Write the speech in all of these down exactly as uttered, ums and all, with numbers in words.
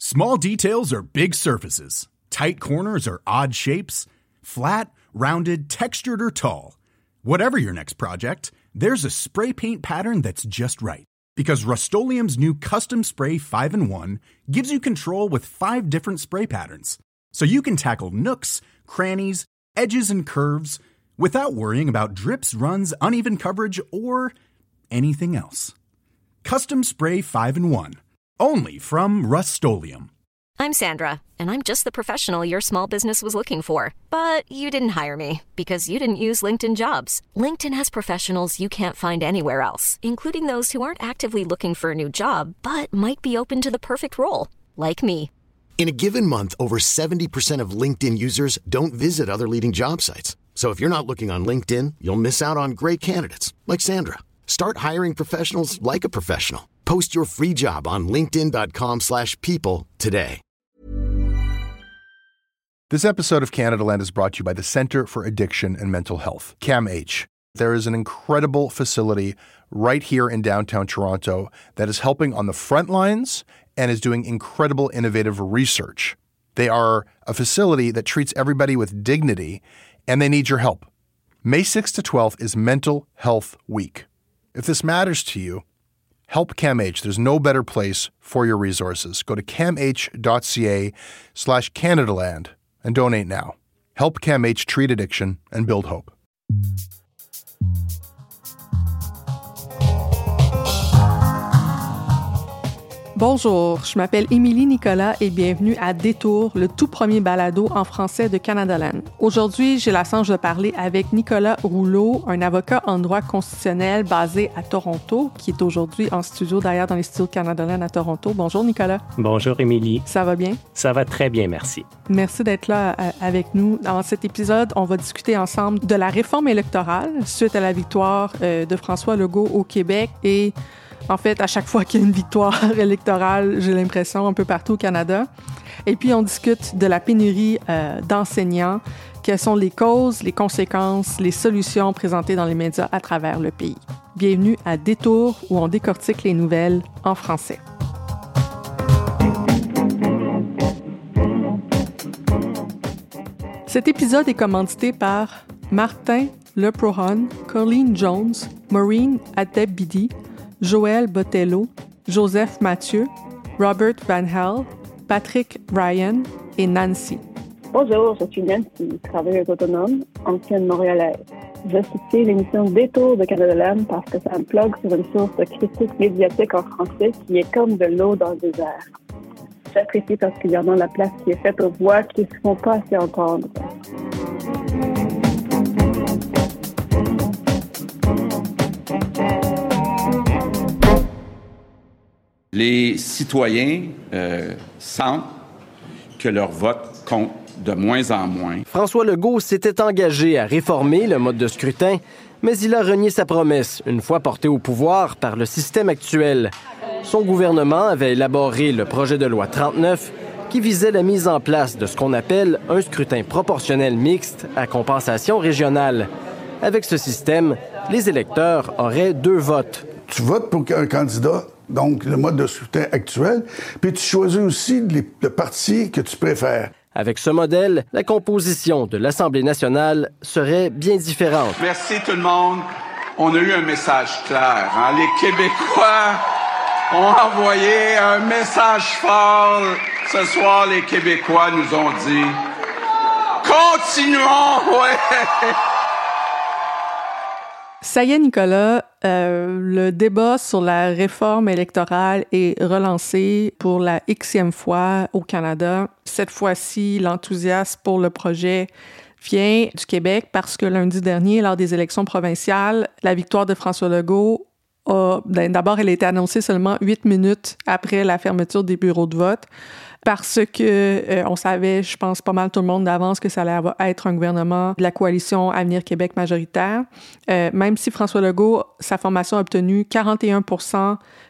Small details are big surfaces. Tight corners are odd shapes. Flat, rounded, textured, or tall. Whatever your next project, there's a spray paint pattern that's just right. Because Rust-Oleum's new Custom Spray five in one gives you control with five different spray patterns. So you can tackle nooks, crannies, edges, and curves without worrying about drips, runs, uneven coverage, or anything else. Custom Spray five in one. Only from Rust-Oleum. I'm Sandra, and I'm just the professional your small business was looking for. But you didn't hire me because you didn't use LinkedIn Jobs. LinkedIn has professionals you can't find anywhere else, including those who aren't actively looking for a new job, but might be open to the perfect role, like me. In a given month, over seventy percent of LinkedIn users don't visit other leading job sites. So if you're not looking on LinkedIn, you'll miss out on great candidates, like Sandra. Start hiring professionals like a professional. Post your free job on linkedin.com slash people today. This episode of Canada Land is brought to you by the Centre for Addiction and Mental Health, C A M H. There is an incredible facility right here in downtown Toronto that is helping on the front lines and is doing incredible innovative research. They are a facility that treats everybody with dignity, and they need your help. May sixth to twelfth is Mental Health Week. If this matters to you, help C A M H. There's no better place for your resources. Go to camh.ca slash Canadaland and donate now. Help C A M H treat addiction and build hope. Bonjour, je m'appelle Émilie Nicolas et bienvenue à Détour, le tout premier balado en français de Canada Land. Aujourd'hui, j'ai la chance de parler avec Nicolas Rouleau, un avocat en droit constitutionnel basé à Toronto, qui est aujourd'hui en studio d'ailleurs dans les studios de Canada Land à Toronto. Bonjour Nicolas. Bonjour Émilie. Ça va bien? Ça va très bien, merci. Merci d'être là euh, avec nous. Dans cet épisode, on va discuter ensemble de la réforme électorale suite à la victoire euh, de François Legault au Québec et en fait, à chaque fois qu'il y a une victoire électorale, j'ai l'impression, un peu partout au Canada. Et puis, on discute de la pénurie euh, d'enseignants. Quelles sont les causes, les conséquences, les solutions présentées dans les médias à travers le pays. Bienvenue à Détour, où on décortique les nouvelles en français. Cet épisode est commandité par Martin Leprohon, Colleen Jones, Maureen Adebidi, Joël Botello, Joseph Mathieu, Robert Van Hel, Patrick Ryan et Nancy. Bonjour, je suis Nancy, travailleuse autonome, ancienne montréalaise. Je soutiens l'émission Détour de Canada Land parce que ça me plug sur une source de critique médiatique en français qui est comme de l'eau dans le désert. J'apprécie particulièrement la place qui est faite aux voix qui ne se font pas assez entendre. Les citoyens euh, sentent que leur vote compte de moins en moins. François Legault s'était engagé à réformer le mode de scrutin, mais il a renié sa promesse une fois porté au pouvoir par le système actuel. Son gouvernement avait élaboré le projet de loi trente-neuf qui visait la mise en place de ce qu'on appelle un scrutin proportionnel mixte à compensation régionale. Avec ce système, les électeurs auraient deux votes. Tu votes pour un candidat, donc le mode de scrutin actuel, puis tu choisis aussi les, le parti que tu préfères. Avec ce modèle, la composition de l'Assemblée nationale serait bien différente. Merci tout le monde. On a eu un message clair. Hein? Les Québécois ont envoyé un message fort. Ce soir, les Québécois nous ont dit « Continuons! » ouais. Ça y est, Nicolas, euh, le débat sur la réforme électorale est relancé pour la Xème fois au Canada. Cette fois-ci, l'enthousiasme pour le projet vient du Québec parce que lundi dernier, lors des élections provinciales, la victoire de François Legault a... D'abord, elle a été annoncée seulement huit minutes après la fermeture des bureaux de vote parce que euh, on savait, je pense, pas mal tout le monde d'avance que ça allait être un gouvernement de la coalition Avenir Québec majoritaire. Euh, même si François Legault, sa formation a obtenu quarante et un pour cent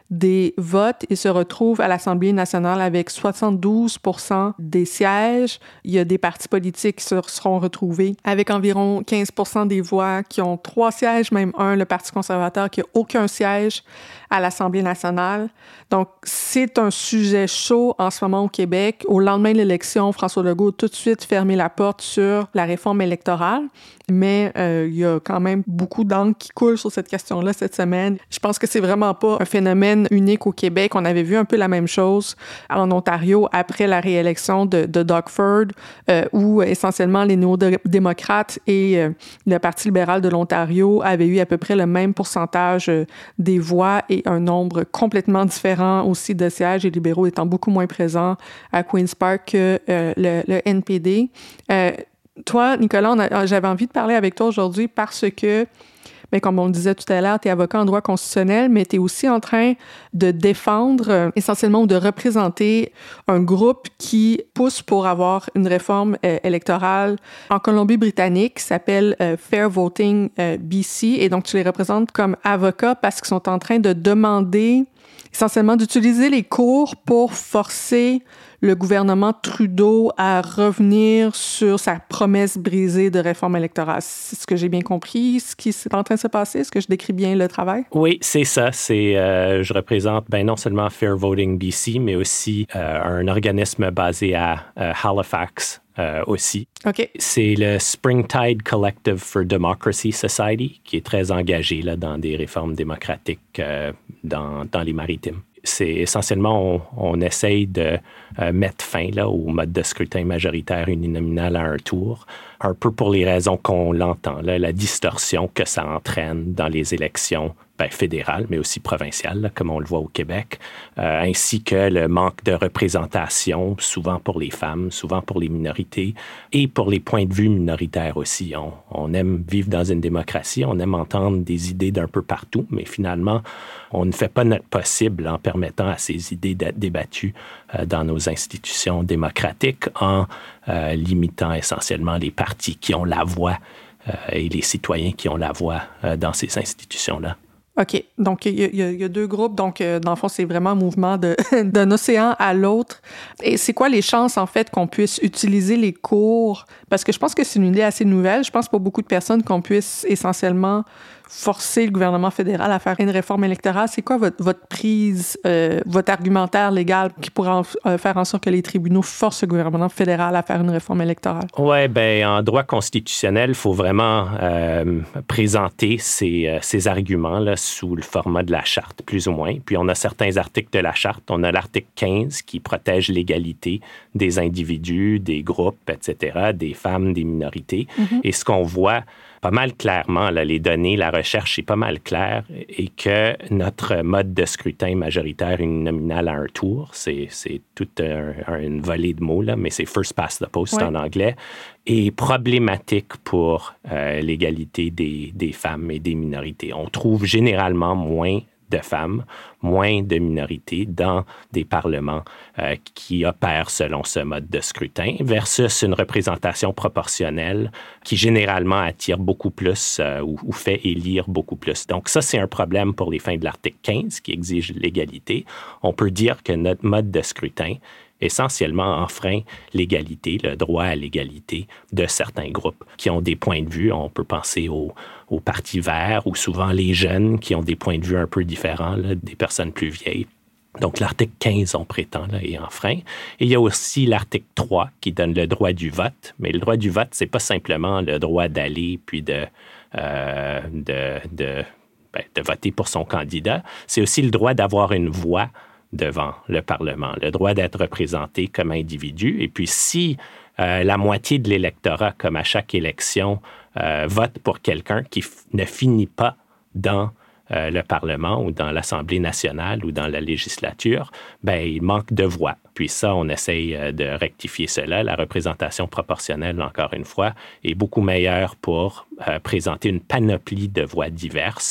des votes et se retrouve à l'Assemblée nationale avec soixante-douze pour cent des sièges. Il y a des partis politiques qui se seront retrouvés avec environ quinze pour cent des voix qui ont trois sièges, même un, le Parti conservateur, qui n'a aucun siège à l'Assemblée nationale. Donc, c'est un sujet chaud en ce moment au Québec. Au lendemain de l'élection, François Legault a tout de suite fermé la porte sur la réforme électorale, mais euh, il y a quand même beaucoup d'encre qui coule sur cette question-là cette semaine. Je pense que c'est vraiment pas un phénomène unique au Québec. On avait vu un peu la même chose en Ontario après la réélection de, de Doug Ford, euh, où essentiellement les néo-démocrates et euh, le Parti libéral de l'Ontario avaient eu à peu près le même pourcentage euh, des voix et un nombre complètement différent aussi de sièges, les libéraux étant beaucoup moins présents à Queen's Park que euh, le, le N P D. Euh, toi, Nicolas, on a, j'avais envie de parler avec toi aujourd'hui parce que, mais comme on le disait tout à l'heure, tu es avocat en droit constitutionnel, mais tu es aussi en train de défendre euh, essentiellement ou de représenter un groupe qui pousse pour avoir une réforme euh, électorale en Colombie-Britannique qui s'appelle euh, Fair Voting euh, B C. Et donc, tu les représentes comme avocat parce qu'ils sont en train de demander essentiellement d'utiliser les cours pour forcer le gouvernement Trudeau à revenir sur sa promesse brisée de réforme électorale. C'est ce que j'ai bien compris, ce qui est en train de se passer? Est-ce que je décris bien le travail? Oui, c'est ça. C'est, euh, je représente ben, non seulement Fair Voting B C, mais aussi euh, un organisme basé à euh, Halifax, Euh, aussi. Okay. C'est le Springtide Collective for Democracy Society qui est très engagé là, dans des réformes démocratiques euh, dans, dans les maritimes. C'est essentiellement, on, on essaye de euh, mettre fin là, au mode de scrutin majoritaire uninominal à un tour, un peu pour les raisons qu'on l'entend, là, la distorsion que ça entraîne dans les élections ben, fédérales, mais aussi provinciales, là, comme on le voit au Québec, euh, ainsi que le manque de représentation, souvent pour les femmes, souvent pour les minorités, et pour les points de vue minoritaires aussi. On, on aime vivre dans une démocratie, on aime entendre des idées d'un peu partout, mais finalement, on ne fait pas notre possible en permettant à ces idées d'être débattues euh, dans nos institutions démocratiques en euh, limitant essentiellement les partis qui ont la voix euh, et les citoyens qui ont la voix euh, dans ces institutions-là. OK. Donc, il y, y, y a deux groupes. Donc, euh, dans le fond, c'est vraiment un mouvement de, d'un océan à l'autre. Et c'est quoi les chances, en fait, qu'on puisse utiliser les cours? Parce que je pense que c'est une idée assez nouvelle. Je pense pour beaucoup de personnes qu'on puisse essentiellement forcer le gouvernement fédéral à faire une réforme électorale. C'est quoi votre, votre prise, euh, votre argumentaire légal qui pourrait en, euh, faire en sorte que les tribunaux forcent le gouvernement fédéral à faire une réforme électorale? Oui, bien, en droit constitutionnel, il faut vraiment euh, présenter ces, euh, ces arguments-là sous le format de la charte, plus ou moins. Puis, on a certains articles de la charte. On a l'article quinze qui protège l'égalité des individus, des groupes, et cetera, des femmes, des minorités. Mm-hmm. Et ce qu'on voit pas mal clairement, là, les données, la recherche est pas mal claire, et que notre mode de scrutin majoritaire uninominal à un tour, c'est, c'est toute un, un, une volée de mots, là, mais c'est first past the post ouais. en anglais, est problématique pour euh, l'égalité des, des femmes et des minorités. On trouve généralement moins de femmes, moins de minorités dans des parlements euh, qui opèrent selon ce mode de scrutin versus une représentation proportionnelle qui généralement attire beaucoup plus euh, ou, ou fait élire beaucoup plus. Donc ça, c'est un problème pour les fins de l'article quinze qui exige l'égalité. On peut dire que notre mode de scrutin essentiellement enfreint l'égalité, le droit à l'égalité de certains groupes qui ont des points de vue. On peut penser aux, aux partis verts ou souvent les jeunes qui ont des points de vue un peu différents là, des personnes plus vieilles. Donc, l'article quinze, on prétend, là, est enfreint. Et il y a aussi l'article trois qui donne le droit du vote. Mais le droit du vote, c'est pas simplement le droit d'aller puis de, euh, de, de, ben, de voter pour son candidat. C'est aussi le droit d'avoir une voix devant le Parlement, le droit d'être représenté comme individu. Et puis, si euh, la moitié de l'électorat, comme à chaque élection, euh, vote pour quelqu'un qui f- ne finit pas dans euh, le Parlement ou dans l'Assemblée nationale ou dans la législature, ben il manque de voix. Puis ça, on essaye euh, de rectifier cela. La représentation proportionnelle, encore une fois, est beaucoup meilleure pour euh, présenter une panoplie de voix diverses,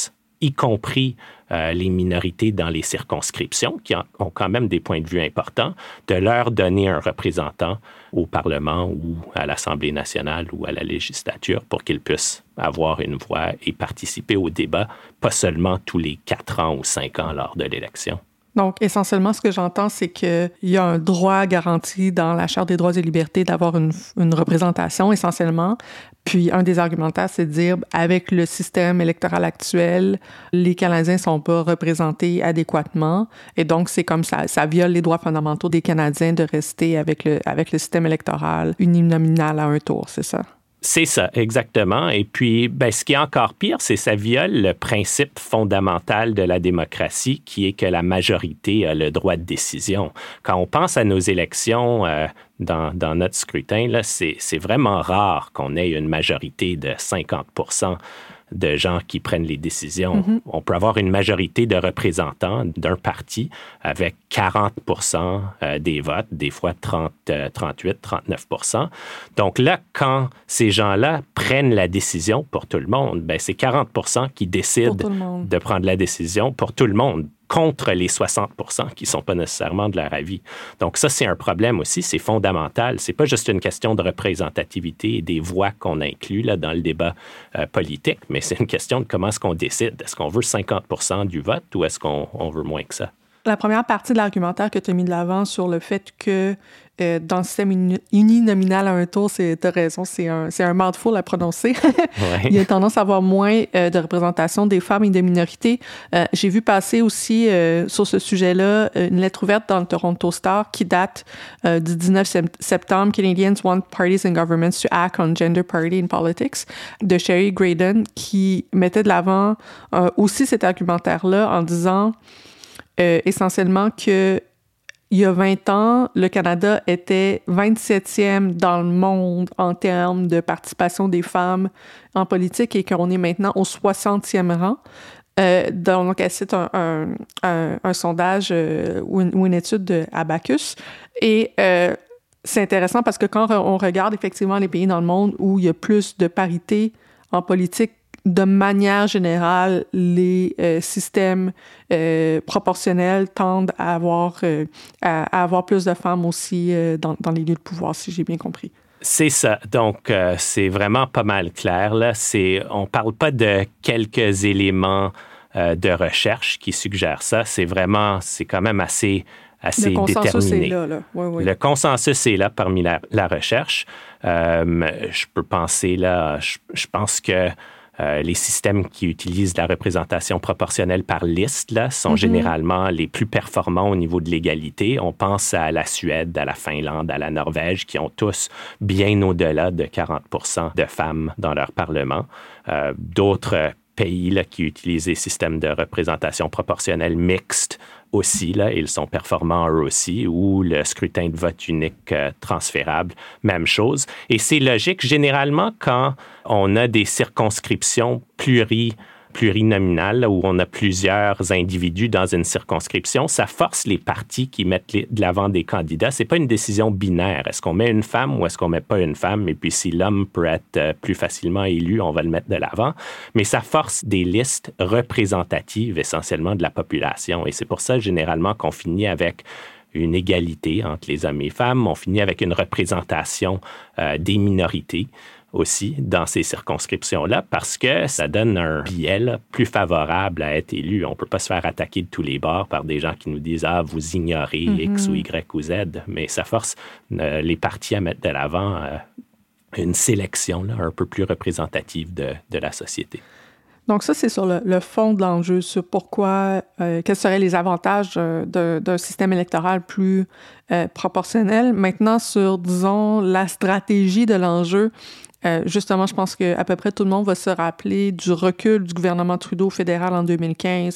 y compris euh, les minorités dans les circonscriptions, qui ont quand même des points de vue importants, de leur donner un représentant au Parlement ou à l'Assemblée nationale ou à la législature pour qu'ils puissent avoir une voix et participer au débat, pas seulement tous les quatre ans ou cinq ans lors de l'élection. Donc, essentiellement, ce que j'entends, c'est qu'il y a un droit garanti dans la Charte des droits et libertés d'avoir une, une représentation, essentiellement. Puis, un des argumentaires, c'est de dire, avec le système électoral actuel, les Canadiens ne sont pas représentés adéquatement. Et donc, c'est comme ça, ça viole les droits fondamentaux des Canadiens de rester avec le, avec le système électoral uninominal à un tour, c'est ça? C'est ça, exactement. Et puis, ben, ce qui est encore pire, c'est que ça viole le principe fondamental de la démocratie, qui est que la majorité a le droit de décision. Quand on pense à nos élections euh, dans, dans notre scrutin, là, c'est, c'est vraiment rare qu'on ait une majorité de cinquante pour cent de gens qui prennent les décisions. Mm-hmm. On peut avoir une majorité de représentants d'un parti avec quarante pour cent des votes, des fois trente, trente-huit, trente-neuf pour cent. Donc là, quand ces gens-là prennent la décision pour tout le monde, ben c'est quarante pour cent qui décident de prendre la décision pour tout le monde, contre les soixante pour cent qui ne sont pas nécessairement de leur avis. Donc ça, c'est un problème aussi, c'est fondamental. Ce n'est pas juste une question de représentativité et des voix qu'on inclut là, dans le débat euh, politique, mais c'est une question de comment est-ce qu'on décide. Est-ce qu'on veut cinquante pour cent du vote ou est-ce qu'on on veut moins que ça? La première partie de l'argumentaire que tu as mis de l'avant sur le fait que euh, dans le système uni- uninominal à un tour, tu as raison, c'est un, c'est un mouthful à prononcer. Ouais. Il y a tendance à avoir moins euh, de représentation des femmes et des minorités. Euh, j'ai vu passer aussi euh, sur ce sujet-là une lettre ouverte dans le Toronto Star qui date euh, du dix-neuf septembre, Canadians want parties and governments to act on gender parity in politics, de Sherry Graydon, qui mettait de l'avant euh, aussi cet argumentaire-là en disant Euh, essentiellement que il y a vingt ans, le Canada était vingt-septième dans le monde en termes de participation des femmes en politique et qu'on est maintenant au soixantième rang. Euh, donc, elle cite un, un, un, un sondage euh, ou, une, ou une étude de Abacus. Et euh, c'est intéressant parce que quand on regarde effectivement les pays dans le monde où il y a plus de parité en politique, de manière générale, les euh, systèmes euh, proportionnels tendent à avoir, euh, à, à avoir plus de femmes aussi euh, dans, dans les lieux de pouvoir, si j'ai bien compris. C'est ça. Donc, euh, c'est vraiment pas mal clair. Là. C'est, on ne parle pas de quelques éléments euh, de recherche qui suggèrent ça. C'est vraiment, c'est quand même assez... assez le consensus déterminé. est là. là. Oui, oui. Le consensus est là parmi la, la recherche. Euh, je peux penser là, je, je pense que Euh, les systèmes qui utilisent la représentation proportionnelle par liste là, sont mm-hmm. généralement les plus performants au niveau de l'égalité. On pense à la Suède, à la Finlande, à la Norvège, qui ont tous bien au-delà de quarante pour cent de femmes dans leur Parlement. Euh, d'autres pays là, qui utilisent des systèmes de représentation proportionnelle mixte aussi, là, ils sont performants eux aussi, ou le scrutin de vote unique euh, transférable, même chose. Et c'est logique, généralement, quand on a des circonscriptions pluri plurinominal, là, où on a plusieurs individus dans une circonscription, ça force les partis qui mettent les, de l'avant des candidats. C'est pas une décision binaire. Est-ce qu'on met une femme ou est-ce qu'on met pas une femme? Et puis, si l'homme peut être euh, plus facilement élu, on va le mettre de l'avant. Mais ça force des listes représentatives, essentiellement, de la population. Et c'est pour ça, généralement, qu'on finit avec une égalité entre les hommes et les femmes. On finit avec une représentation euh, des minorités aussi dans ces circonscriptions-là parce que ça donne un biais là, plus favorable à être élu. On ne peut pas se faire attaquer de tous les bords par des gens qui nous disent « Ah, vous ignorez mm-hmm. X ou Y ou Z », mais ça force euh, les partis à mettre de l'avant euh, une sélection là, un peu plus représentative de, de la société. Donc ça, c'est sur le, le fond de l'enjeu, sur pourquoi, euh, quels seraient les avantages euh, de, d'un système électoral plus euh, proportionnel. Maintenant, sur, disons, la stratégie de l'enjeu, Euh, justement, je pense qu'à peu près tout le monde va se rappeler du recul du gouvernement Trudeau fédéral en deux mille quinze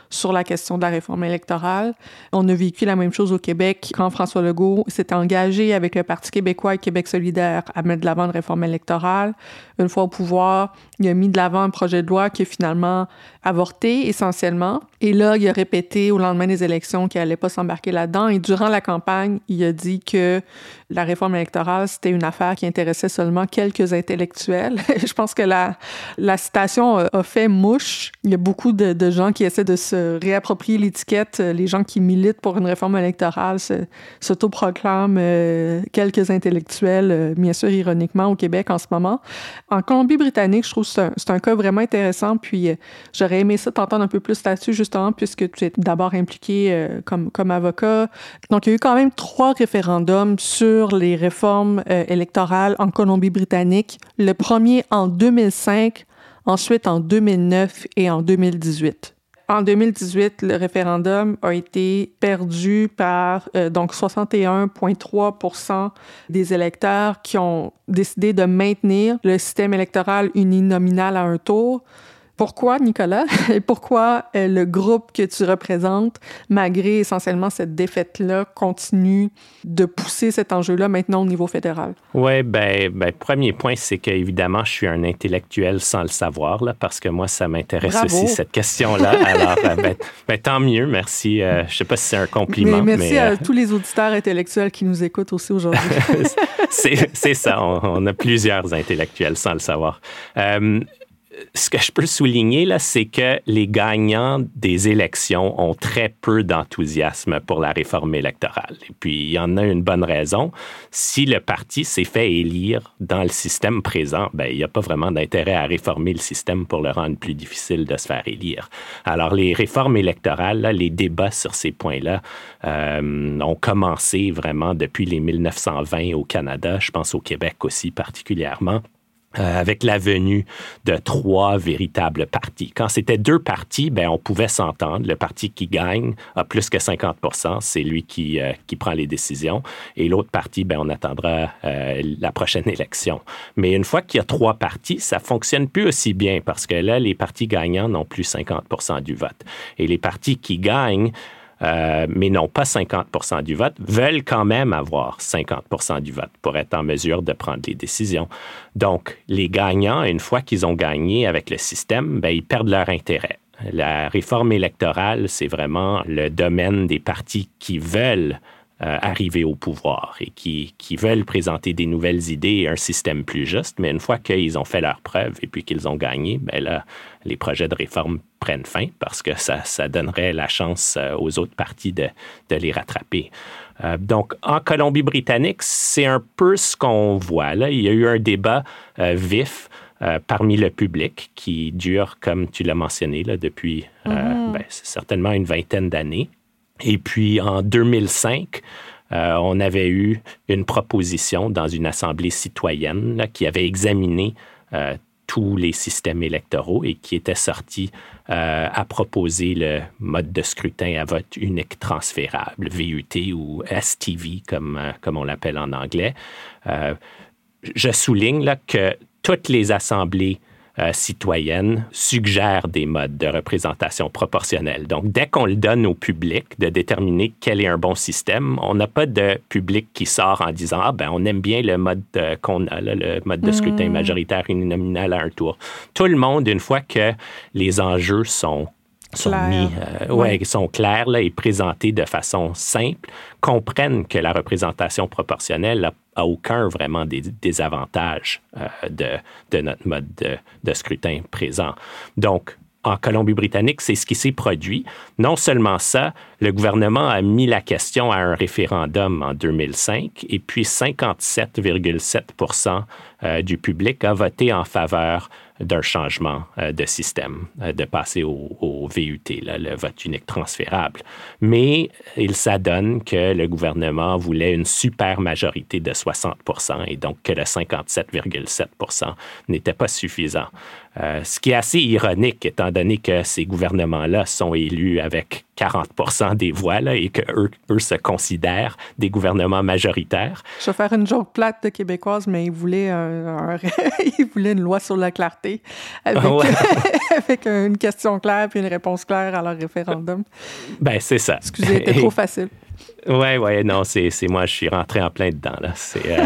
sur la question de la réforme électorale. On a vécu la même chose au Québec quand François Legault s'est engagé avec le Parti québécois et Québec solidaire à mettre de l'avant une réforme électorale. Une fois au pouvoir, il a mis de l'avant un projet de loi qui a finalement avorté essentiellement. Et là, il a répété au lendemain des élections qu'il n'allait pas s'embarquer là-dedans. Et durant la campagne, il a dit que la réforme électorale, c'était une affaire qui intéressait seulement quelques intellectuels. Je pense que la, la citation a fait mouche. Il y a beaucoup de, de gens qui essaient de se réapproprier l'étiquette. Les gens qui militent pour une réforme électorale se, s'autoproclament euh, quelques intellectuels, euh, bien sûr ironiquement, au Québec en ce moment. En Colombie-Britannique, je trouve que c'est un, c'est un cas vraiment intéressant. Puis euh, j'aurais aimé ça t'entendre un peu plus là-dessus, justement, puisque tu es d'abord impliqué euh, comme, comme avocat. Donc, il y a eu quand même trois référendums sur les réformes euh, électorales en Colombie-Britannique. Le premier en deux mille cinq, ensuite en deux mille neuf et en deux mille dix-huit. En deux mille dix-huit, le référendum a été perdu par euh, donc soixante et un virgule trois pour cent des électeurs qui ont décidé de maintenir le système électoral uninominal à un tour. Pourquoi, Nicolas? Et pourquoi euh, le groupe que tu représentes, malgré essentiellement cette défaite-là, continue de pousser cet enjeu-là maintenant au niveau fédéral? Oui, ben, ben premier point, c'est qu'évidemment, je suis un intellectuel sans le savoir, là, parce que moi, ça m'intéresse Bravo. aussi, cette question-là. Alors, euh, ben, ben, tant mieux, merci. Euh, je ne sais pas si c'est un compliment. Mais merci mais, euh... à tous les auditeurs intellectuels qui nous écoutent aussi aujourd'hui. c'est, c'est ça, on, on a plusieurs intellectuels sans le savoir. Euh, Ce que je peux souligner, là, c'est que les gagnants des élections ont très peu d'enthousiasme pour la réforme électorale. Et puis, il y en a une bonne raison. Si le parti s'est fait élire dans le système présent, ben, il n'y a pas vraiment d'intérêt à réformer le système pour le rendre plus difficile de se faire élire. Alors, les réformes électorales, là, les débats sur ces points-là euh, ont commencé vraiment depuis les mille neuf cent vingt au Canada, je pense au Québec aussi particulièrement. Euh, avec la venue de trois véritables partis. Quand c'était deux partis, ben on pouvait s'entendre. Le parti qui gagne a plus que cinquante pour cent, c'est lui qui, euh, qui prend les décisions. Et l'autre parti, ben on attendra euh, la prochaine élection. Mais une fois qu'il y a trois partis, ça fonctionne plus aussi bien parce que là, les partis gagnants n'ont plus cinquante pour cent du vote. Et les partis qui gagnent Euh, mais n'ont pas cinquante pour cent du vote, veulent quand même avoir cinquante pour cent du vote pour être en mesure de prendre les décisions. Donc, les gagnants, une fois qu'ils ont gagné avec le système, ben, ils perdent leur intérêt. La réforme électorale, c'est vraiment le domaine des partis qui veulent euh, arriver au pouvoir et qui, qui veulent présenter des nouvelles idées et un système plus juste. Mais une fois qu'ils ont fait leurs preuves et puis qu'ils ont gagné, ben là, les projets de réforme prennent fin parce que ça, ça donnerait la chance aux autres partis de, de les rattraper. Euh, donc, en Colombie-Britannique, c'est un peu ce qu'on voit. Là, il y a eu un débat euh, vif euh, parmi le public qui dure, comme tu l'as mentionné, là, depuis euh, mm-hmm. ben, c'est certainement une vingtaine d'années. Et puis, en deux mille cinq, euh, on avait eu une proposition dans une assemblée citoyenne là, qui avait examiné euh, tous les systèmes électoraux et qui était sorti euh, à proposer le mode de scrutin à vote unique transférable, V U T ou S T V, comme, euh, comme on l'appelle en anglais. Euh, je souligne là, que toutes les assemblées Euh, citoyennes suggèrent des modes de représentation proportionnelle. Donc, dès qu'on le donne au public de déterminer quel est un bon système, on n'a pas de public qui sort en disant « Ah, ben on aime bien le mode euh, qu'on a, là, le mode de scrutin mmh. majoritaire uninominal à un tour. » Tout le monde, une fois que les enjeux sont sont Claire. mis, euh, ouais, ouais. sont clairs là, et présentés de façon simple, comprennent que la représentation proportionnelle n'a a aucun vraiment des, des avantages euh, de, de notre mode de, de scrutin présent. Donc, en Colombie-Britannique, c'est ce qui s'est produit. Non seulement ça, le gouvernement a mis la question à un référendum en deux mille cinq et puis cinquante-sept virgule sept pour cent euh, du public a voté en faveur d'un changement euh, de système, euh, de passer au, au V U T, là, le vote unique transférable. Mais il s'adonne que le gouvernement voulait une super majorité de soixante pour cent et donc que le cinquante-sept virgule sept pour cent n'était pas suffisant. Euh, ce qui est assez ironique, étant donné que ces gouvernements-là sont élus avec quarante pour cent des voix là, et qu'eux eux se considèrent des gouvernements majoritaires. Je vais faire une joke plate de québécoise, mais ils voulaient, un, un, ils voulaient une loi sur la clarté avec, ouais. avec une question claire puis une réponse claire à leur référendum. Ben c'est ça. Excusez, c'était trop facile. Oui, oui, non, c'est, c'est moi, je suis rentré en plein dedans, là. C'est... Euh...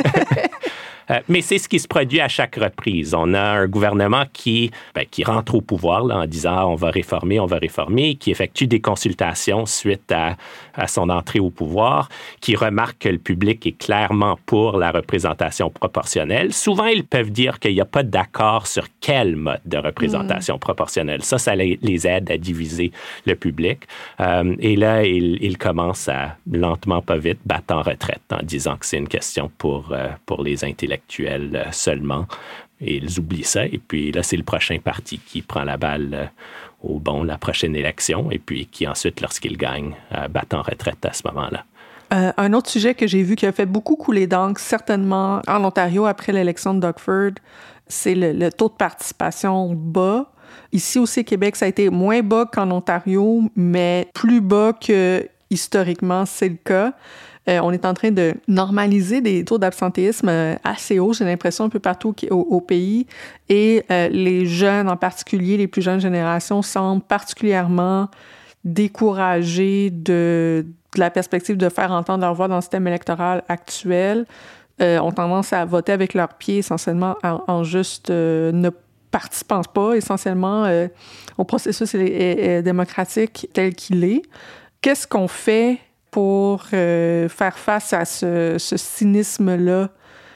Euh, mais c'est ce qui se produit à chaque reprise. On a un gouvernement qui, ben, qui rentre au pouvoir là, en disant ah, on va réformer, on va réformer, qui effectue des consultations suite à, à son entrée au pouvoir, qui remarque que le public est clairement pour la représentation proportionnelle. Souvent, ils peuvent dire qu'il n'y a pas d'accord sur quel mode de représentation mmh. proportionnelle. Ça, ça les, les aide à diviser le public. Euh, et là, ils, ils commencent à, lentement, pas vite, battre en retraite en disant que c'est une question pour, euh, pour les intellectuels seulement. Et ils oublient ça. Et puis là, c'est le prochain parti qui prend la balle au bon la prochaine élection et puis qui ensuite, lorsqu'il gagne, bat en retraite à ce moment-là. Euh, un autre sujet que j'ai vu qui a fait beaucoup couler d'encre, certainement en Ontario après l'élection de Doug Ford, c'est le, le taux de participation bas. Ici aussi, au Québec, ça a été moins bas qu'en Ontario, mais plus bas que historiquement, c'est le cas. Euh, on est en train de normaliser des taux d'absentéisme euh, assez hauts, j'ai l'impression, un peu partout au, au pays. Et euh, les jeunes, en particulier, les plus jeunes générations, semblent particulièrement découragés de, de la perspective de faire entendre leur voix dans le système électoral actuel. Euh, ont tendance à voter avec leurs pieds, essentiellement, en, en juste euh, ne participant pas, essentiellement, euh, au processus é- é- démocratique tel qu'il est. Qu'est-ce qu'on fait pour euh, faire face à ce, ce cynisme-là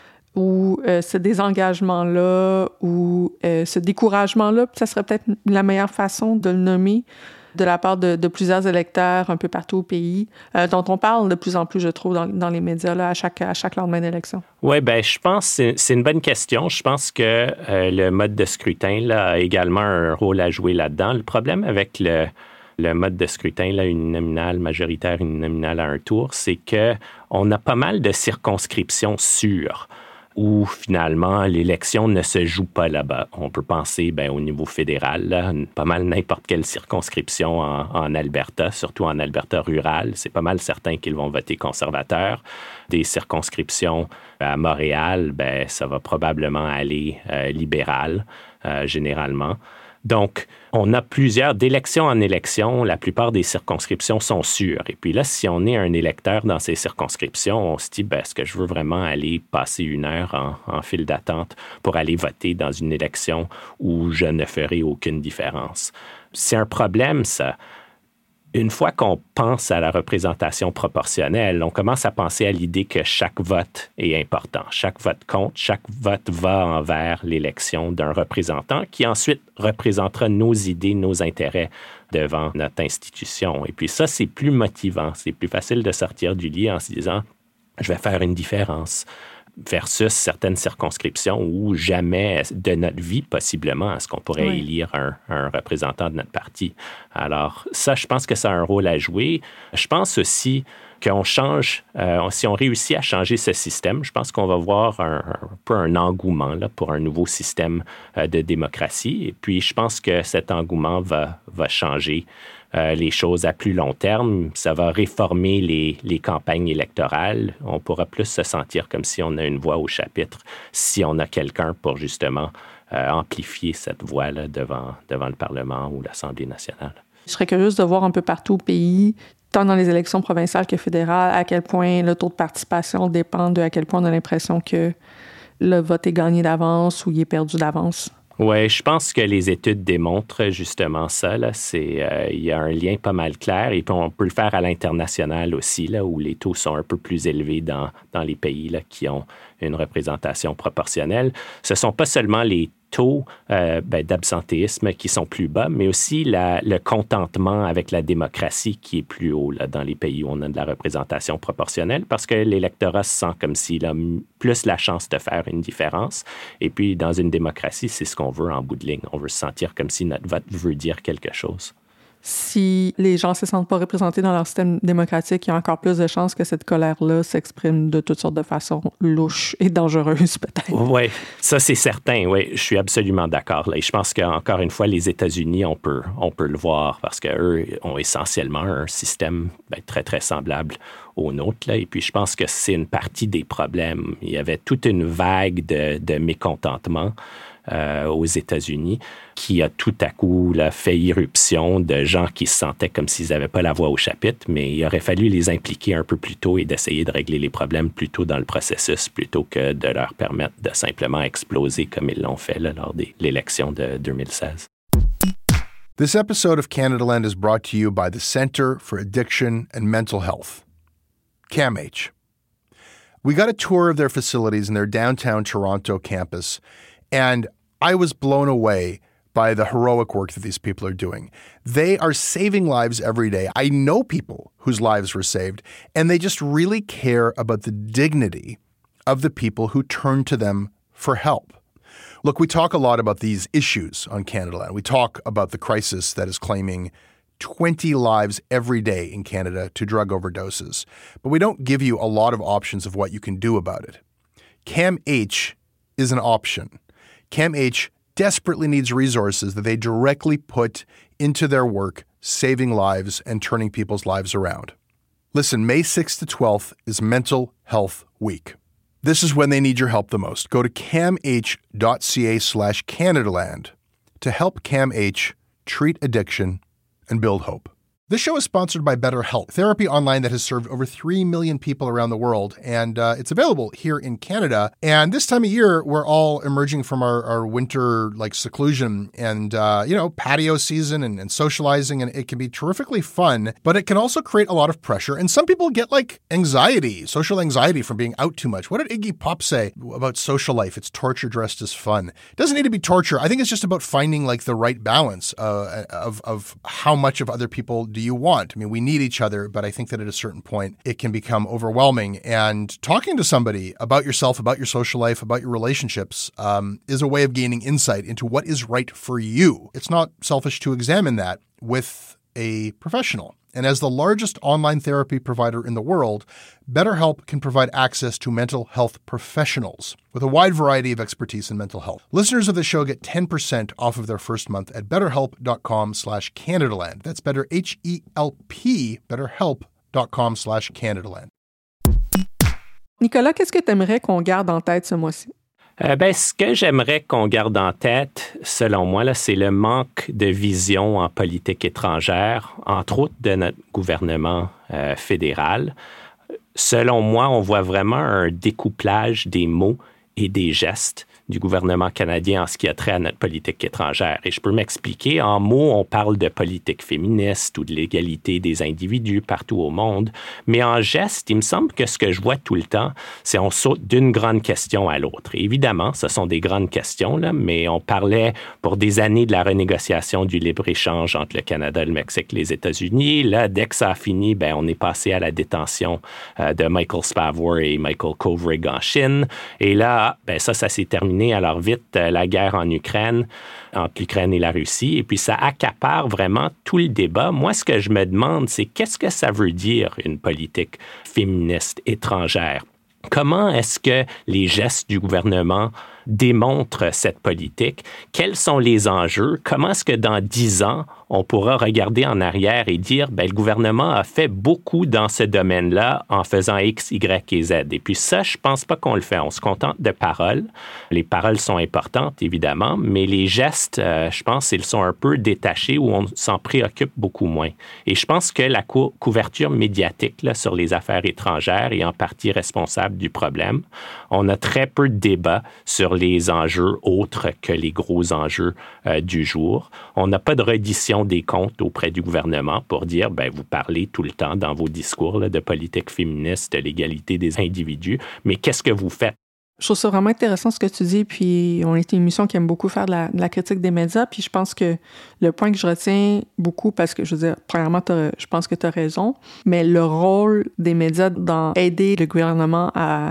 ou euh, ce désengagement-là ou euh, ce découragement-là? Ça serait peut-être la meilleure façon de le nommer de la part de, de plusieurs électeurs un peu partout au pays, euh, dont on parle de plus en plus, je trouve, dans, dans les médias là, à, chaque, à chaque lendemain d'élection. Oui, bien, je pense que c'est, c'est une bonne question. Je pense que euh, le mode de scrutin là, a également un rôle à jouer là-dedans. Le problème avec le le mode de scrutin, là, une nominale majoritaire, une nominale à un tour, c'est qu'on a pas mal de circonscriptions sûres où finalement l'élection ne se joue pas là-bas. On peut penser ben, au niveau fédéral, là, pas mal n'importe quelle circonscription en, en Alberta, surtout en Alberta rural, c'est pas mal certain qu'ils vont voter conservateur. Des circonscriptions à Montréal, ben, ça va probablement aller euh, libéral, euh, généralement. Donc, on a plusieurs, d'élection en élection, la plupart des circonscriptions sont sûres. Et puis là, si on est un électeur dans ces circonscriptions, on se dit, ben, est-ce que je veux vraiment aller passer une heure en, en file d'attente pour aller voter dans une élection où je ne ferai aucune différence? C'est un problème, ça. Une fois qu'on pense à la représentation proportionnelle, on commence à penser à l'idée que chaque vote est important. Chaque vote compte, chaque vote va envers l'élection d'un représentant qui ensuite représentera nos idées, nos intérêts devant notre institution. Et puis ça, c'est plus motivant. C'est plus facile de sortir du lit en se disant « je vais faire une différence ». Versus certaines circonscriptions où jamais de notre vie, possiblement, est-ce qu'on pourrait oui. élire un, un représentant de notre parti. Alors, ça, je pense que ça a un rôle à jouer. Je pense aussi qu'on change, euh, si on réussit à changer ce système, je pense qu'on va voir un, un peu un engouement là, pour un nouveau système euh, de démocratie. Et puis, je pense que cet engouement va, va changer Euh, les choses à plus long terme. Ça va réformer les, les campagnes électorales. On pourra plus se sentir comme si on a une voix au chapitre, si on a quelqu'un pour justement euh, amplifier cette voix-là devant, devant le Parlement ou l'Assemblée nationale. Je serais curieuse de voir un peu partout au pays, tant dans les élections provinciales que fédérales, à quel point le taux de participation dépend de à quel point on a l'impression que le vote est gagné d'avance ou il est perdu d'avance. Oui, je pense que les études démontrent justement ça. Là. C'est, euh, il y a un lien pas mal clair et puis on peut le faire à l'international aussi, là, où les taux sont un peu plus élevés dans, dans les pays là, qui ont une représentation proportionnelle. Ce ne sont pas seulement les taux euh, ben, d'absentéisme qui sont plus bas, mais aussi la, le contentement avec la démocratie qui est plus haut là, dans les pays où on a de la représentation proportionnelle parce que l'électorat se sent comme s'il a plus la chance de faire une différence. Et puis, dans une démocratie, c'est ce qu'on veut en bout de ligne. On veut se sentir comme si notre vote veut dire quelque chose. si les gens ne se sentent pas représentés dans leur système démocratique, il y a encore plus de chances que cette colère-là s'exprime de toutes sortes de façons louches et dangereuses, peut-être. Oui, ça, c'est certain. Oui, je suis absolument d'accord. Là. Et je pense qu'encore une fois, les États-Unis, on peut, on peut le voir parce qu'eux ont essentiellement un système ben, très, très semblable au nôtre. Là. Et puis, je pense que c'est une partie des problèmes. Il y avait toute une vague de, de mécontentement Euh, aux États-Unis, qui a tout à coup là, fait irruption de gens qui se sentaient comme s'ils n'avaient pas la voix au chapitre, mais il aurait fallu les impliquer un peu plus tôt et d'essayer de régler les problèmes plus tôt dans le processus, plutôt que de leur permettre de simplement exploser comme ils l'ont fait là, lors de l'élection de deux mille seize. This episode of Canadaland is brought to you by the Centre for Addiction and Mental Health, C A M H. We got a tour of their facilities in their downtown Toronto campus, and I was blown away by the heroic work that these people are doing. They are saving lives every day. I know people whose lives were saved, and they just really care about the dignity of the people who turn to them for help. Look, we talk a lot about these issues on Canadaland. We talk about the crisis that is claiming twenty lives every day in Canada to drug overdoses, but we don't give you a lot of options of what you can do about it. C A M H is an option. C A M H desperately needs resources that they directly put into their work, saving lives and turning people's lives around. Listen, May sixth to twelfth is Mental Health Week. This is when they need your help the most. Go to camh.ca slash Canadaland to help C A M H treat addiction and build hope. This show is sponsored by BetterHelp, therapy online that has served over three million people around the world, and uh, it's available here in Canada. And this time of year, we're all emerging from our, our winter like seclusion and, uh, you know, patio season and, and socializing, and it can be terrifically fun, but it can also create a lot of pressure. And some people get like anxiety, social anxiety from being out too much. What did Iggy Pop say about social life? It's torture dressed as fun. It doesn't need to be torture. I think it's just about finding like the right balance uh, of, of how much of other people do you want. I mean, we need each other, but I think that at a certain point, it can become overwhelming. And talking to somebody about yourself, about your social life, about your relationships um, is a way of gaining insight into what is right for you. It's not selfish to examine that with a professional. And as the largest online therapy provider in the world, BetterHelp can provide access to mental health professionals with a wide variety of expertise in mental health. Listeners of the show get ten percent off of their first month at betterhelp.com slash Canadaland. That's better, H E L P, betterhelp.com slash Canadaland. Nicolas, qu'est-ce que tu aimerais qu'on garde en tête ce mois-ci? Euh, ben, ce que j'aimerais qu'on garde en tête, selon moi, là, c'est le manque de vision en politique étrangère, entre autres de notre gouvernement euh, fédéral. Selon moi, on voit vraiment un découplage des mots et des gestes du gouvernement canadien en ce qui a trait à notre politique étrangère. Et je peux m'expliquer. En mots, on parle de politique féministe ou de l'égalité des individus partout au monde. Mais en gestes, il me semble que ce que je vois tout le temps, c'est on saute d'une grande question à l'autre. Et évidemment, ce sont des grandes questions, là, mais on parlait pour des années de la renégociation du libre-échange entre le Canada, le Mexique et les États-Unis. Là, dès que ça a fini, ben, on est passé à la détention euh, de Michael Spavor et Michael Kovrig en Chine. Et là, ben, ça, ça s'est terminé alors vite, la guerre en Ukraine, entre l'Ukraine et la Russie, et puis ça accapare vraiment tout le débat. Moi, ce que je me demande, c'est qu'est-ce que ça veut dire une politique féministe étrangère? Comment est-ce que les gestes du gouvernement démontrent cette politique? Quels sont les enjeux? Comment est-ce que dans dix ans, on pourra regarder en arrière et dire, bien, le gouvernement a fait beaucoup dans ce domaine-là en faisant X, Y et Z. Et puis ça, je pense pas qu'on le fait. On se contente de paroles. Les paroles sont importantes, évidemment, mais les gestes, euh, je pense, ils sont un peu détachés ou on s'en préoccupe beaucoup moins. Et je pense que la cou- couverture médiatique là, sur les affaires étrangères est en partie responsable du problème. On a très peu de débats sur les enjeux autres que les gros enjeux euh, du jour. On n'a pas de reddition des comptes auprès du gouvernement pour dire, ben vous parlez tout le temps dans vos discours là, de politique féministe, de l'égalité des individus, mais qu'est-ce que vous faites? Je trouve ça vraiment intéressant ce que tu dis, puis on est une émission qui aime beaucoup faire de la, de la critique des médias, puis je pense que le point que je retiens beaucoup, parce que je veux dire, premièrement, je pense que tu as raison, mais le rôle des médias dans aider le gouvernement à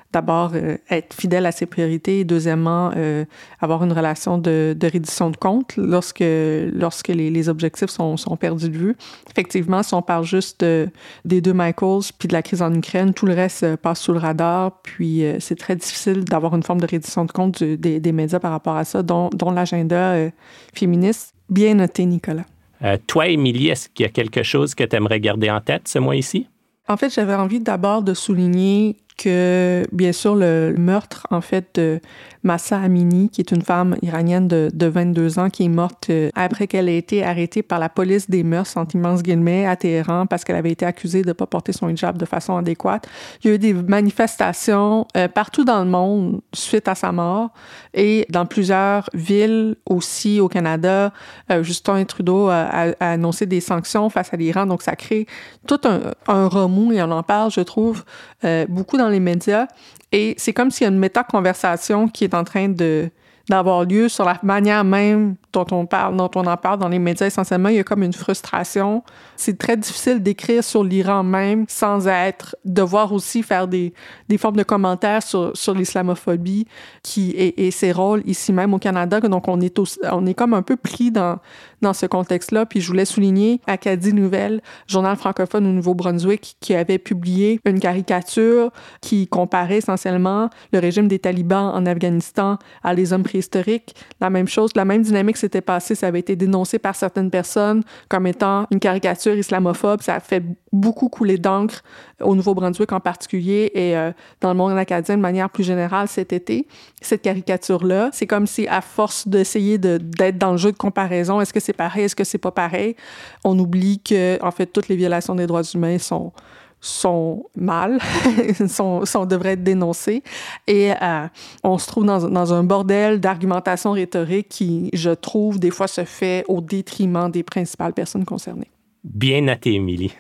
d'abord euh, être fidèle à ses priorités et deuxièmement, euh, avoir une relation de, de reddition de comptes lorsque, lorsque les, les objectifs sont, sont perdus de vue. Effectivement, si on parle juste de, des deux Michaels puis de la crise en Ukraine, tout le reste euh, passe sous le radar, puis euh, c'est très difficile d'avoir une forme de reddition de comptes du, des, des médias par rapport à ça, dont, dont l'agenda euh, féministe. Bien noté, Nicolas. Euh, toi, Émilie, est-ce qu'il y a quelque chose que tu aimerais garder en tête ce mois-ci? En fait, j'avais envie d'abord de souligner que, bien sûr, le meurtre, en fait, de Mahsa Amini, qui est une femme iranienne de, de vingt-deux ans, qui est morte euh, après qu'elle ait été arrêtée par la police des mœurs, entre immenses guillemets, à Téhéran, parce qu'elle avait été accusée de ne pas porter son hijab de façon adéquate. Il y a eu des manifestations euh, partout dans le monde suite à sa mort, et dans plusieurs villes aussi au Canada, euh, Justin Trudeau a, a, a annoncé des sanctions face à l'Iran, donc ça crée tout un, un remous, et on en parle, je trouve, euh, beaucoup dans les médias. Et c'est comme s'il y a une méta-conversation qui est en train de, d'avoir lieu sur la manière même dont on parle, dont on en parle dans les médias essentiellement. Il y a comme une frustration. C'est très difficile d'écrire sur l'Iran même sans être, devoir aussi faire des, des formes de commentaires sur, sur l'islamophobie qui, et, et ses rôles ici même au Canada. Donc, on est, aussi, on est comme un peu pris dans, dans ce contexte-là. Puis, je voulais souligner Acadie Nouvelle, journal francophone au Nouveau-Brunswick, qui avait publié une caricature qui comparait essentiellement le régime des talibans en Afghanistan à les hommes préhistoriques. La même chose, la même dynamique s'était passée. Ça avait été dénoncé par certaines personnes comme étant une caricature islamophobe. Ça a fait beaucoup couler d'encre au Nouveau-Brunswick en particulier et euh, dans le monde acadien de manière plus générale cet été. Cette caricature-là, c'est comme si à force d'essayer de, d'être dans le jeu de comparaison, est-ce que c'est pareil, est-ce que c'est pas pareil, on oublie que, en fait, toutes les violations des droits humains sont sont mal, sont, sont, devraient être dénoncés. Et euh, on se trouve dans, dans un bordel d'argumentation rhétorique qui, je trouve, des fois se fait au détriment des principales personnes concernées. Bien noté, Émilie.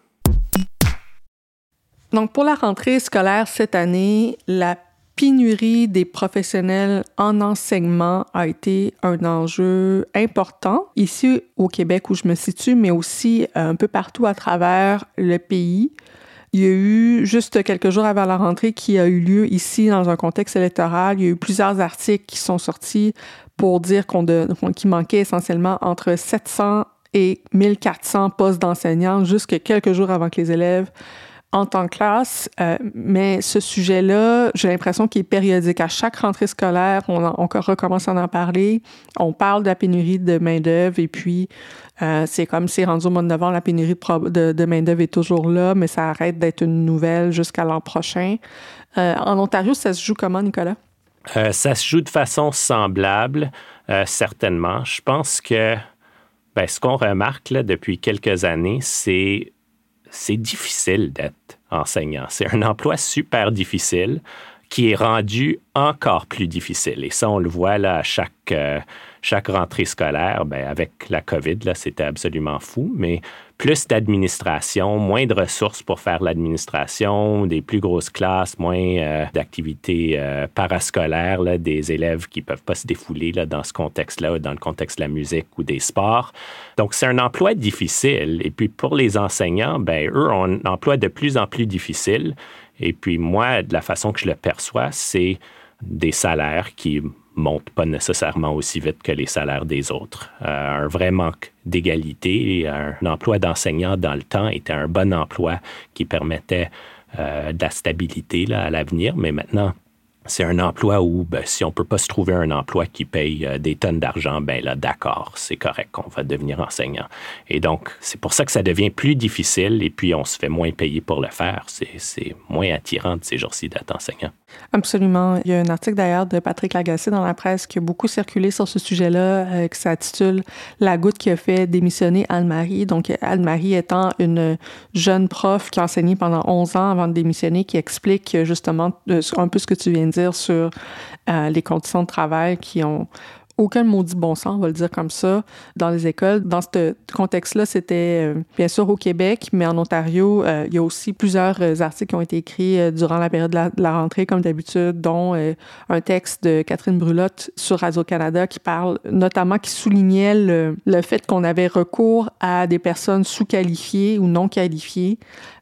Donc, pour la rentrée scolaire cette année, la pénurie des professionnels en enseignement a été un enjeu important ici au Québec où je me situe, mais aussi un peu partout à travers le pays. Il y a eu, juste quelques jours avant la rentrée, qui a eu lieu ici dans un contexte électoral, il y a eu plusieurs articles qui sont sortis pour dire qu'on de, qu'il manquait essentiellement entre sept cents et mille quatre cents postes d'enseignants jusqu'à quelques jours avant que les élèves entrent en classe. Euh, mais ce sujet-là, j'ai l'impression qu'il est périodique. À chaque rentrée scolaire, on, en, on recommence à en parler. On parle de la pénurie de main-d'œuvre et puis euh, c'est comme si rendu au mois de novembre, la pénurie de, pro- de, de main-d'œuvre est toujours là, mais ça arrête d'être une nouvelle jusqu'à l'an prochain. Euh, en Ontario, ça se joue comment, Nicolas? Euh, ça se joue de façon semblable, euh, certainement. Je pense que ben, ce qu'on remarque là, depuis quelques années, c'est c'est difficile d'être enseignant. C'est un emploi super difficile qui est rendu encore plus difficile. Et ça, on le voit là, à chaque, euh, chaque rentrée scolaire. Bien, avec la COVID, là, c'était absolument fou, mais plus d'administration, moins de ressources pour faire l'administration, des plus grosses classes, moins euh, d'activités euh, parascolaires, là, des élèves qui ne peuvent pas se défouler là, dans ce contexte-là, dans le contexte de la musique ou des sports. Donc, c'est un emploi difficile. Et puis, pour les enseignants, bien, eux ont un emploi de plus en plus difficile. Et puis, moi, de la façon que je le perçois, c'est des salaires qui montent pas nécessairement aussi vite que les salaires des autres. Euh, un vrai manque d'égalité. Un emploi d'enseignant dans le temps était un bon emploi qui permettait euh, de la stabilité là, à l'avenir, mais maintenant, c'est un emploi où, ben, si on ne peut pas se trouver un emploi qui paye euh, des tonnes d'argent, ben là, d'accord, c'est correct, on va devenir enseignant. Et donc, c'est pour ça que ça devient plus difficile et puis on se fait moins payer pour le faire. C'est, c'est moins attirant de ces jours-ci d'être enseignant. Absolument. Il y a un article d'ailleurs de Patrick Lagacé dans la presse qui a beaucoup circulé sur ce sujet-là, euh, qui s'intitule « La goutte qui a fait démissionner Anne-Marie ». Donc, Anne-Marie étant une jeune prof qui a enseigné pendant onze ans avant de démissionner, qui explique justement un peu ce que tu viens de dire sur euh, les conditions de travail qui ont aucun maudit bon sens, on va le dire comme ça, dans les écoles. Dans ce contexte-là, c'était euh, bien sûr au Québec, mais en Ontario, euh, il y a aussi plusieurs euh, articles qui ont été écrits euh, durant la période de la, de la rentrée, comme d'habitude, dont euh, un texte de Catherine Brulotte sur Radio-Canada qui parle notamment, qui soulignait le, le fait qu'on avait recours à des personnes sous-qualifiées ou non qualifiées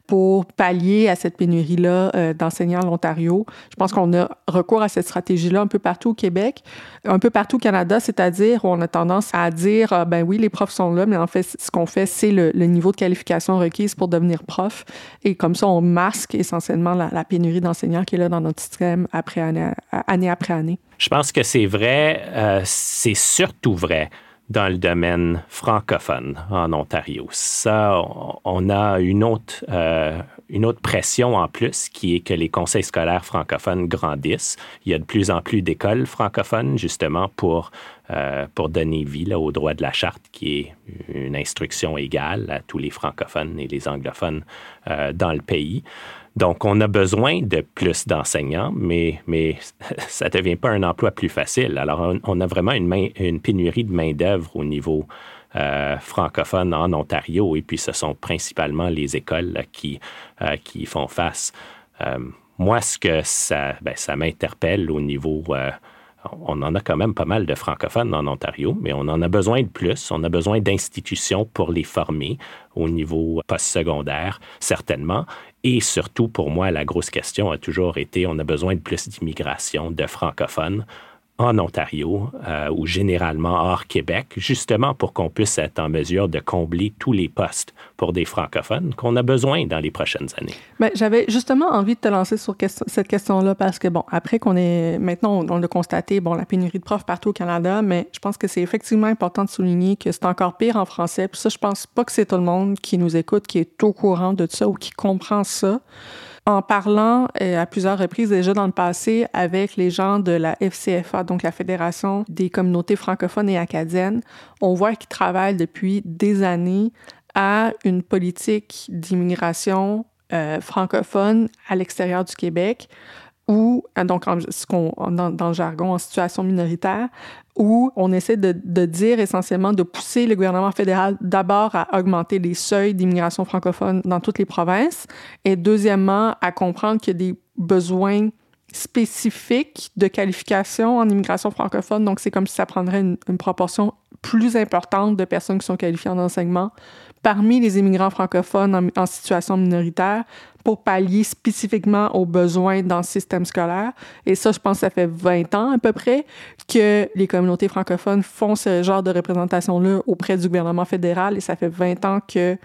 pour pallier à cette pénurie-là euh, d'enseignants à l'Ontario. Je pense qu'on a recours à cette stratégie-là un peu partout au Québec, un peu partout au Canada, c'est-à-dire où on a tendance à dire euh, ben oui, les profs sont là, mais en fait, ce qu'on fait, c'est le, le niveau de qualification requise pour devenir prof. Et comme ça, on masque essentiellement la, la pénurie d'enseignants qui est là dans notre système après année, année après année. Je pense que c'est vrai, euh, c'est surtout vrai dans le domaine francophone en Ontario. Ça, on a une autre, euh, une autre pression en plus, qui est que les conseils scolaires francophones grandissent. Il y a de plus en plus d'écoles francophones, justement, pour, euh, pour donner vie là, au droit de la charte, qui est une instruction égale à tous les francophones et les anglophones euh, dans le pays. Donc, on a besoin de plus d'enseignants, mais, mais ça ne devient pas un emploi plus facile. Alors, on, on a vraiment une, main, une pénurie de main-d'œuvre au niveau euh, francophone en Ontario, et puis ce sont principalement les écoles là, qui, euh, qui font face. Euh, moi, ce que ça, ben, ça m'interpelle au niveau... Euh, on en a quand même pas mal de francophones en Ontario, mais on en a besoin de plus. On a besoin d'institutions pour les former au niveau postsecondaire, certainement. Et surtout, pour moi, la grosse question a toujours été, on a besoin de plus d'immigration de francophones en Ontario euh, ou généralement hors Québec, justement pour qu'on puisse être en mesure de combler tous les postes pour des francophones qu'on a besoin dans les prochaines années. Bien, j'avais justement envie de te lancer sur question, cette question-là parce que, bon, après qu'on est... Maintenant, on, on a constaté, bon, la pénurie de profs partout au Canada, mais je pense que c'est effectivement important de souligner que c'est encore pire en français. Puis ça, je pense pas que c'est tout le monde qui nous écoute qui est au courant de ça ou qui comprend ça. En parlant euh, à plusieurs reprises déjà dans le passé avec les gens de la F C F A, donc la Fédération des communautés francophones et acadiennes, on voit qu'ils travaillent depuis des années à une politique d'immigration euh, francophone à l'extérieur du Québec, ou donc en, ce qu'on, dans, dans le jargon, en situation minoritaire, où on essaie de, de dire essentiellement de pousser le gouvernement fédéral d'abord à augmenter les seuils d'immigration francophone dans toutes les provinces et deuxièmement à comprendre qu'il y a des besoins spécifiques de qualification en immigration francophone. Donc, c'est comme si ça prendrait une, une proportion plus importante de personnes qui sont qualifiées en enseignement parmi les immigrants francophones en, en situation minoritaire pour pallier spécifiquement aux besoins dans le système scolaire. Et ça, je pense que ça fait vingt ans à peu près que les communautés francophones font ce genre de représentation-là auprès du gouvernement fédéral et ça fait vingt ans que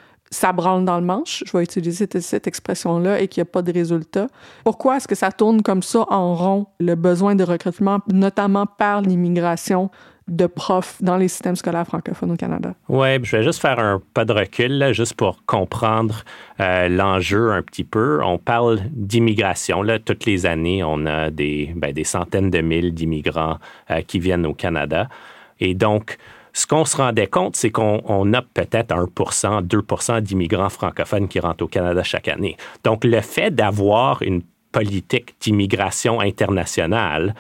ça branle dans le manche, je vais utiliser cette, cette expression-là, et qu'il n'y a pas de résultat. Pourquoi est-ce que ça tourne comme ça en rond, le besoin de recrutement, notamment par l'immigration de profs dans les systèmes scolaires francophones au Canada? Oui, je vais juste faire un pas de recul, là, juste pour comprendre euh, l'enjeu un petit peu. On parle d'immigration. Là, toutes les années, on a des, ben, des centaines de mille d'immigrants euh, qui viennent au Canada. Et donc, ce qu'on se rendait compte, c'est qu'on on a peut-être un pour cent, deux pour cent d'immigrants francophones qui rentrent au Canada chaque année. Donc, le fait d'avoir une politique d'immigration internationale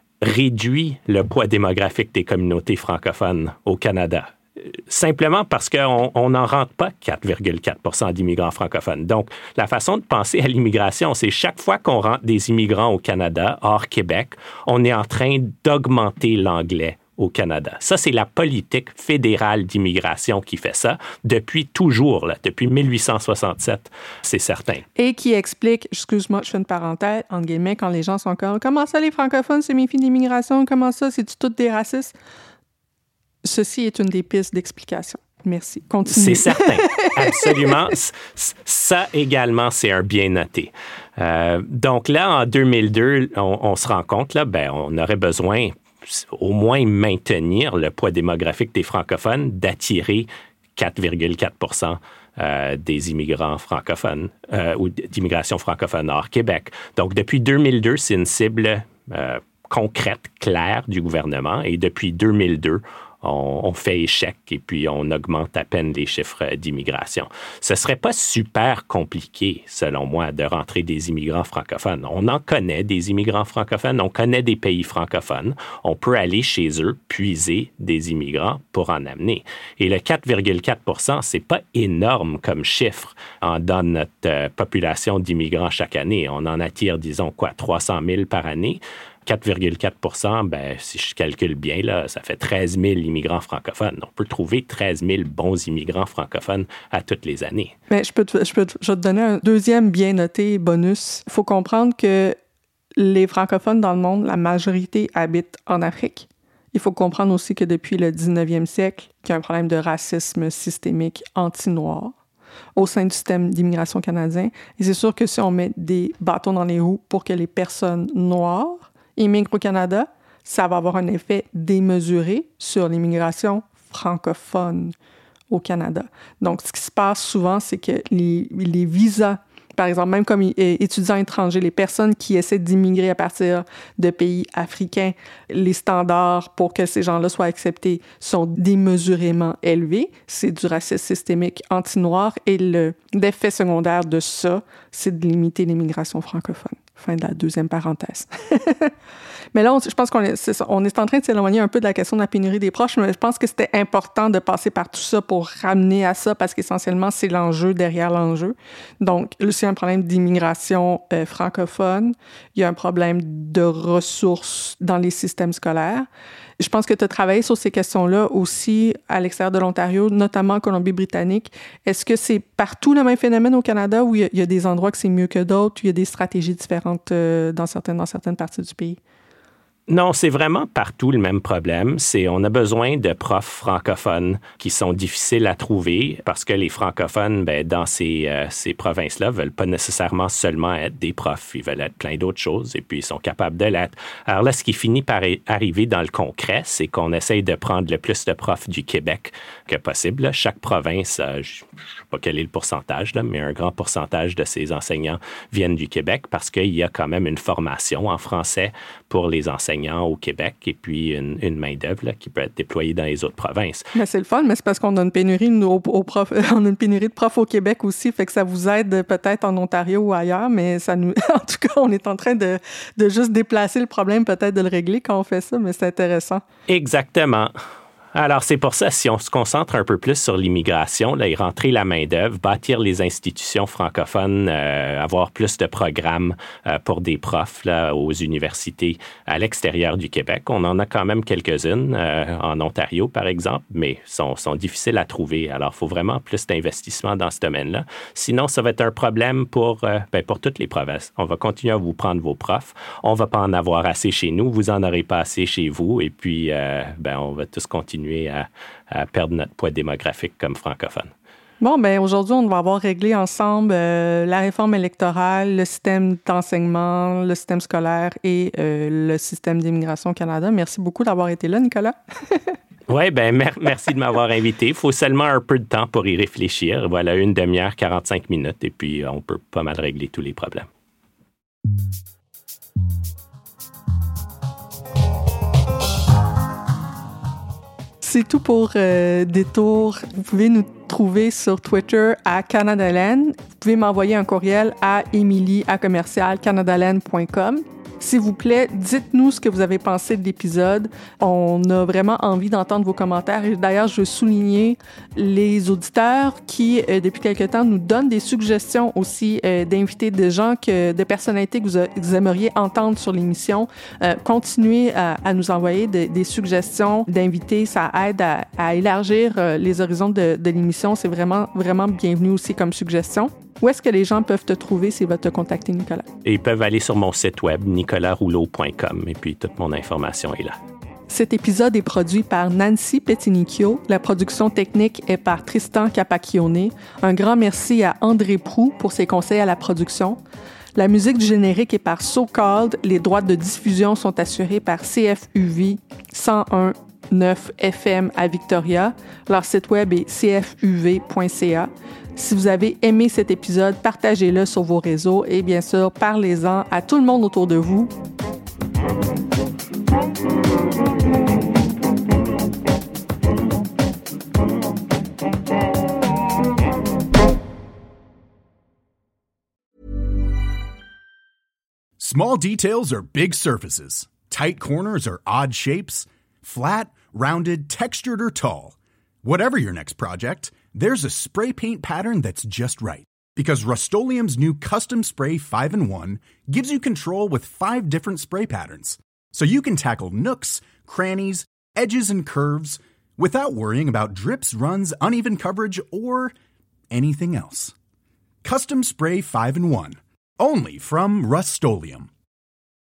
réduit le poids démographique des communautés francophones au Canada. Simplement parce qu'on n'en rentre pas quatre virgule quatre pour cent d'immigrants francophones. Donc, la façon de penser à l'immigration, c'est chaque fois qu'on rentre des immigrants au Canada, hors Québec, on est en train d'augmenter l'anglais au Canada. Ça, c'est la politique fédérale d'immigration qui fait ça depuis toujours, là, depuis mille huit cent soixante-sept, c'est certain. Et qui explique, excuse-moi, je fais une parenthèse, entre guillemets, quand les gens sont comme « Comment ça, les francophones se méfient d'immigration? Comment ça? C'est-tu toutes des racistes? » Ceci est une des pistes d'explication. Merci. Continue. C'est certain. Absolument. Ça également, c'est un bien noté. Euh, donc là, en deux mille deux, on, on se rend compte, là, ben, on aurait besoin au moins maintenir le poids démographique des francophones, d'attirer quatre virgule quatre pour cent euh, des immigrants francophones euh, ou d'immigration francophone hors Québec. Donc, depuis deux mille deux, c'est une cible euh, concrète, claire du gouvernement. Et depuis deux mille deux, on, on fait échec et puis on augmente à peine les chiffres d'immigration. Ce ne serait pas super compliqué, selon moi, de rentrer des immigrants francophones. On en connaît des immigrants francophones, on connaît des pays francophones. On peut aller chez eux, puiser des immigrants pour en amener. Et le quatre virgule quatre pour cent, ce n'est pas énorme comme chiffre en, dans notre euh, population d'immigrants chaque année. On en attire, disons, quoi, trois cent mille par année. quatre virgule quatre pour cent, ben, si je calcule bien, là, ça fait treize mille immigrants francophones. On peut trouver treize mille bons immigrants francophones à toutes les années. Mais je peux te, je peux te, je vais te donner un deuxième bien noté bonus. Il faut comprendre que les francophones dans le monde, la majorité habitent en Afrique. Il faut comprendre aussi que depuis le dix-neuvième siècle, qu'il y a un problème de racisme systémique anti-noir au sein du système d'immigration canadien. Et c'est sûr que si on met des bâtons dans les roues pour que les personnes noires immigrent au Canada, ça va avoir un effet démesuré sur l'immigration francophone au Canada. Donc, ce qui se passe souvent, c'est que les, les visas, par exemple, même comme étudiants étrangers, les personnes qui essaient d'immigrer à partir de pays africains, les standards pour que ces gens-là soient acceptés sont démesurément élevés. C'est du racisme systémique anti-noir et le, l'effet secondaire de ça, c'est de limiter l'immigration francophone. Fin de la deuxième parenthèse. Mais là, on, je pense qu'on est, c'est ça, on est en train de s'éloigner un peu de la question de la pénurie des proches, mais je pense que c'était important de passer par tout ça pour ramener à ça, parce qu'essentiellement, c'est l'enjeu derrière l'enjeu. Donc, là, c'est un problème d'immigration euh, francophone. Il y a un problème de ressources dans les systèmes scolaires. Je pense que tu as travaillé sur ces questions-là aussi à l'extérieur de l'Ontario, notamment en Colombie-Britannique. Est-ce que c'est partout le même phénomène au Canada ou il y a, il y a des endroits que c'est mieux que d'autres, où il y a des stratégies différentes euh, dans certaines, dans certaines parties du pays? Non, c'est vraiment partout le même problème. C'est on a besoin de profs francophones qui sont difficiles à trouver parce que les francophones, ben, dans ces, euh, ces provinces-là, veulent pas nécessairement seulement être des profs. Ils veulent être plein d'autres choses et puis ils sont capables de l'être. Alors là, ce qui finit par arriver dans le concret, c'est qu'on essaye de prendre le plus de profs du Québec que possible. Chaque province, euh, je ne sais pas quel est le pourcentage, là, mais un grand pourcentage de ces enseignants viennent du Québec parce qu'il y a quand même une formation en français pour les enseignants au Québec et puis une, une main-d'œuvre là, qui peut être déployée dans les autres provinces. Mais c'est le fun, mais c'est parce qu'on a une pénurie nous, au, au prof, on a une pénurie de profs au Québec aussi, fait que ça vous aide peut-être en Ontario ou ailleurs, mais ça nous, en tout cas, on est en train de, de juste déplacer le problème, peut-être de le régler quand on fait ça, mais c'est intéressant. Exactement. Alors, c'est pour ça, si on se concentre un peu plus sur l'immigration, là, y rentrer la main-d'œuvre, bâtir les institutions francophones, euh, avoir plus de programmes euh, pour des profs là, aux universités à l'extérieur du Québec. On en a quand même quelques-unes, euh, en Ontario, par exemple, mais sont, sont difficiles à trouver. Alors, il faut vraiment plus d'investissement dans ce domaine-là. Sinon, ça va être un problème pour, euh, ben, pour toutes les provinces. On va continuer à vous prendre vos profs. On ne va pas en avoir assez chez nous. Vous n'en aurez pas assez chez vous. Et puis, euh, ben, on va tous continuer À, à perdre notre poids démographique comme francophone. Bon, bien, aujourd'hui, on va avoir réglé ensemble euh, la réforme électorale, le système d'enseignement, le système scolaire et euh, le système d'immigration au Canada. Merci beaucoup d'avoir été là, Nicolas. Oui, bien, mer- merci de m'avoir invité. Il faut seulement un peu de temps pour y réfléchir. Voilà, une demi-heure, quarante-cinq minutes, et puis on peut pas mal régler tous les problèmes. C'est tout pour euh, Détour. Vous pouvez nous trouver sur Twitter à Canadaland. Vous pouvez m'envoyer un courriel à emily à commercial canadaland point com. S'il vous plaît, dites-nous ce que vous avez pensé de l'épisode. On a vraiment envie d'entendre vos commentaires. Et d'ailleurs, je veux souligner les auditeurs qui, euh, depuis quelque temps, nous donnent des suggestions aussi euh, d'invités, de gens, que, de personnalités que vous, a, que vous aimeriez entendre sur l'émission. Euh, continuez à, à nous envoyer de, des suggestions d'invités. Ça aide à, à élargir euh, les horizons de, de l'émission. C'est vraiment, vraiment bienvenu aussi comme suggestion. Où est-ce que les gens peuvent te trouver s'ils veulent te contacter, Nicolas? Et ils peuvent aller sur mon site web, nicolas rouleau point com, et puis toute mon information est là. Cet épisode est produit par Nancy Petinicchio. La production technique est par Tristan Capacchione. Un grand merci à André Proux pour ses conseils à la production. La musique du générique est par So Called. Les droits de diffusion sont assurés par C F U V cent un virgule neuf F M à Victoria. Leur site web est c f u v point c a. Si vous avez aimé cet épisode, partagez-le sur vos réseaux et bien sûr, parlez-en à tout le monde autour de vous. Small details are big surfaces. Tight corners are odd shapes. Flat, rounded, textured, or tall. Whatever your next project, there's a spray paint pattern that's just right. Because Rust-Oleum's new Custom Spray five in one gives you control with five different spray patterns. so you can tackle nooks, crannies, edges, and curves without worrying about drips, runs, uneven coverage, or anything else. Custom Spray five in one, only from Rust-Oleum.